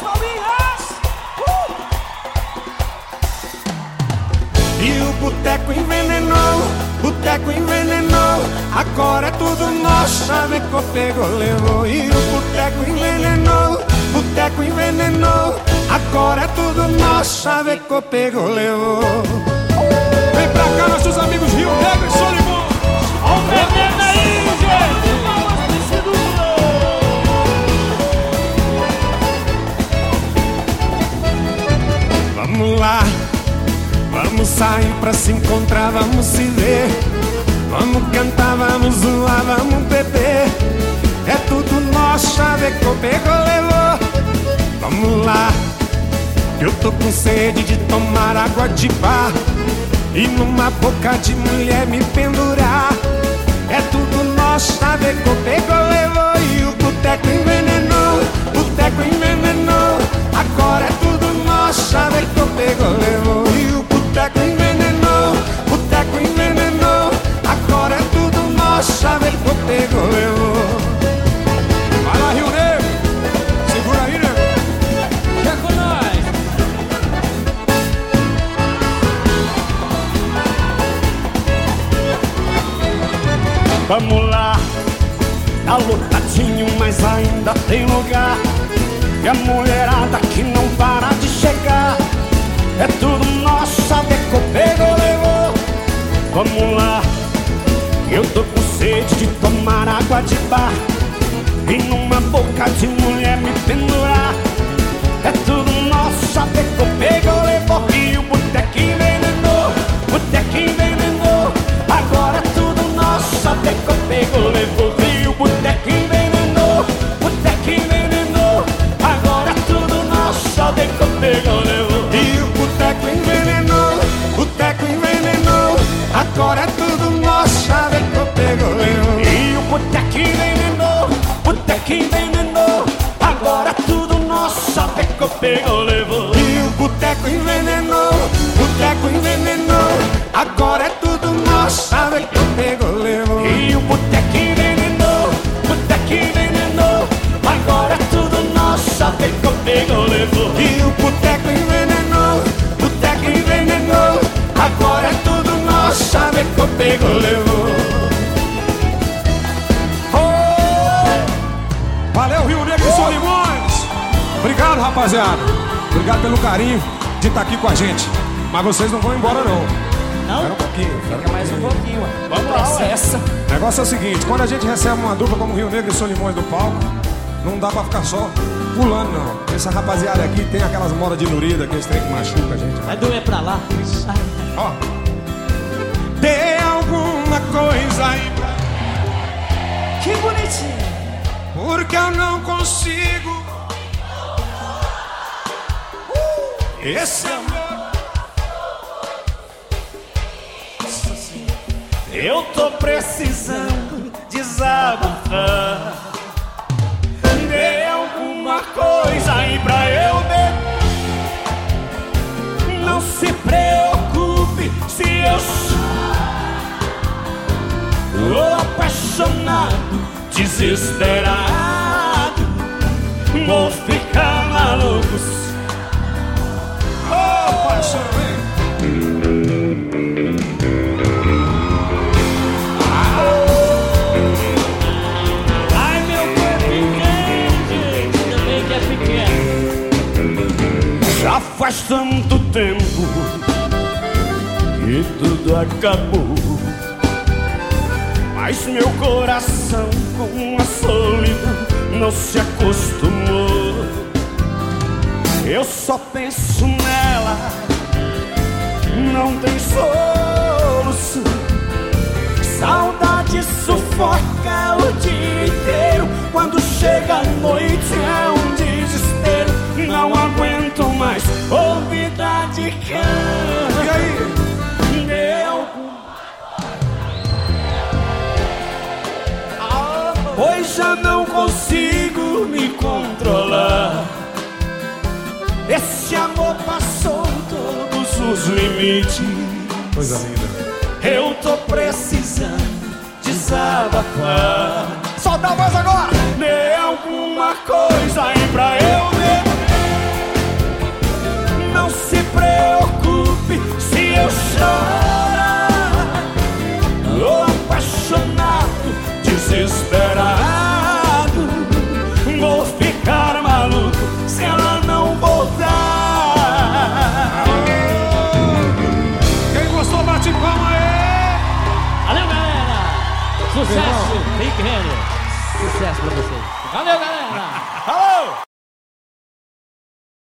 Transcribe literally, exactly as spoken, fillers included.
palminhas! Uh! E o boteco envenenou, boteco envenenou, agora é tudo nosso, chavecou, pegou, levou. E o boteco envenenou, boteco envenenou, agora é tudo nosso, chavecou, pegou, levou. Vem pra cá, nossos amigos Rio Negro e Solimões. Ó o veneno aí, gente! Palmas desse duplo! Vamos lá, vamos sair pra se encontrar, vamos se ver. Vamos cantar, vamos zoar, vamos beber. É tudo nosso, chavecou, pegou, levou. Vamos lá, eu tô com sede de tomar água de bar e numa boca de mulher me pendurar. É tudo nosso, chavecou, pegou, levou. E o boteco envenenou, boteco envenenou, agora é tudo nosso, chavecou, pegou, levou. E o boteco envenenou, boteco envenenou, agora é tudo nosso, chavecou, pegou, levou. Vai lá, Rio Negro! Segura aí, né? Chega com nós! Vamos lá, tá lotadinho, mas ainda tem lugar. E a mulherada que não para de chegar. É tudo nosso, chavecou, pegou, levou. Vamos lá, eu tô com sede de tomar água de bar e numa boca de mulher me pendurar. É tudo nosso, chavecou, pegou, levou. E o boteco envenenou, boteco envenenou, agora é tudo nosso, chavecou, pegou, levou. E o boteco envenenou, boteco envenenou, agora é tudo nosso, chavecou, pegou, levou. E o boteco envenenou, boteco envenenou, agora é tudo nosso, chavecou, pegou, levou. E o boteco envenenou, boteco envenenou, agora é tudo nosso, chavecou, pegou, levou. E o boteco envenenou, boteco envenenou, agora é tudo nosso, chavecou, pegou, levou. E o boteco envenenou, boteco envenenou, agora é tudo nosso, chavecou, pegou, levou. E o boteco envenenou, boteco envenenou, agora é tudo nosso, chavecou, pegou, levou. Oh! Valeu, Rio Negro e Solimões! Obrigado, rapaziada! Obrigado pelo carinho de estar aqui com a gente. Mas vocês não vão embora, não. Não? Espera um pouquinho. Fica mais um pouquinho, ué. Vamos lá, ué. Essa. O negócio é o seguinte, quando a gente recebe uma dupla como Rio Negro e Solimões do palco, não dá pra ficar só pulando, não. Essa rapaziada aqui tem aquelas modas de lurida, aqueles trem que machuca a gente. Vai doer pra lá. Ó. Tem alguma coisa aí pra... Que bonitinho. Porque eu não consigo. Esse amor. Eu tô precisando desabafar. Dê alguma coisa aí pra eu ver. Não se preocupe se eu sou apaixonado, desesperado. Vou ficar maluco. Oh, paixão, hein? Ai, meu corpo quente. Também que é pequeno. Já faz tanto tempo que tudo acabou, mas meu coração com a solidão não se acostumou. Eu só penso nela, não tem solução. Saudade sufoca o dia inteiro. Quando chega a noite é um desespero. Não aguento mais ouvir de cama. E aí? Deu. Pois já não consigo me controlar. Esse amor passou todos os limites. Coisa linda. Eu tô precisando desabafar. Solta a voz agora! Dê alguma coisa aí pra eu ver. Sucesso, Rick Renner. Sucesso pra vocês. Valeu, galera. Alô!